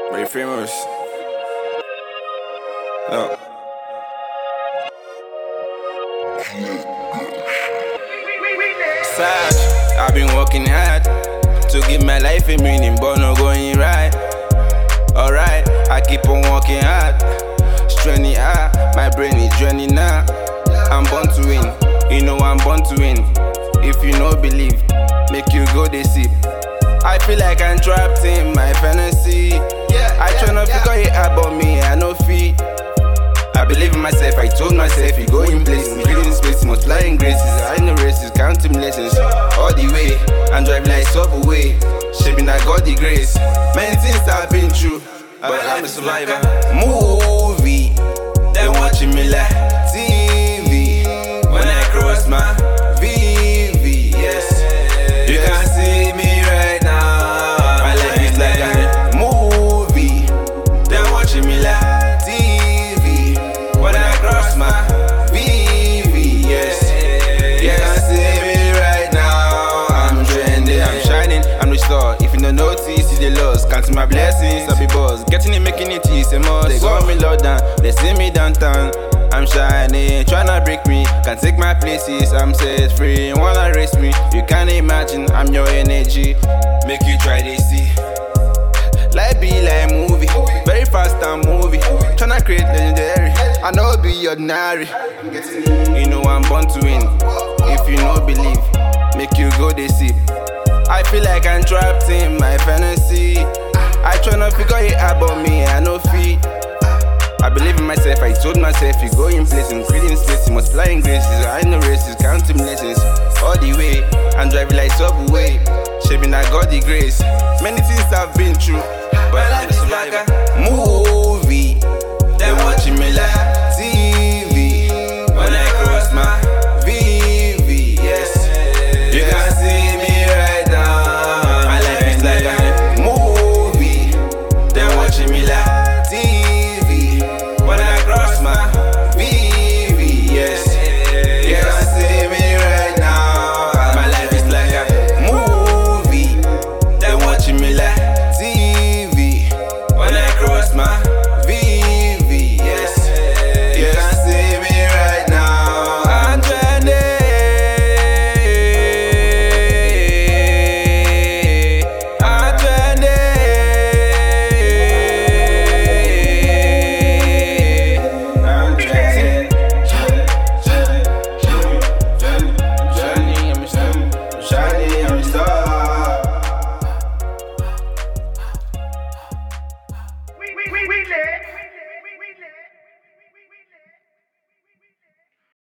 Very famous. No. Sad, I've been working hard to give my life a meaning, but not going right. Alright, I keep on working hard, straining hard, my brain is draining now. I'm born to win, you know I'm born to win. If you no believe, make you go dey sip. I feel like I'm trapped in my fantasy. I tryna figure it out, but me, I no fit. I believe in myself, I told myself, you go in places, reading space, multiplying graces. I know races, counting blessings, all the way. I'm driving like subway, shaping I got the grace. Many things I've been through, but I'm a survivor. Movie, they watching me like TV. When I cross my VV, yes, you can see me right now. My life is like a movie, they watching me like TV. When I cross my VV, yes, you can see me right now. I'm trending, I'm shining, I'm restored. If you don't notice, it's the loss. Counting my blessings, I be boss. Getting it, making it easy, a must. They got me low down, they see me downtown. I'm shining, tryna break me, can't take my places. I'm set free, wanna race me. You can't imagine, I'm your energy. Make you try this, see. Life be like movie, very fast and movie. Tryna create legendary, I know be ordinary. You know I'm born to win. If you no believe, make you go dey sip. I feel like I'm trapped in my fantasy. I tryna figure it out, but me, I no fit. I believe in myself, I told myself, you go in places, creating spaces, multiplying graces. I know races, counting blessings, all the way. I'm driving like subway, shaping I got the grace. Many things I've been through, but I'm a survivor. Movie, they watching me like TV. When I cross my VV, yes, you can see me right now. My life is like a movie, they watching me like TV. When I cross my VV, yes, you can see me right now. My life is like a movie, they watching me like TV. When I cross my VV, yes, you can see me right now. I'm trending, I'm trending, I'm trending. Shining, I'm a star. Shining, I'm a star. We lit.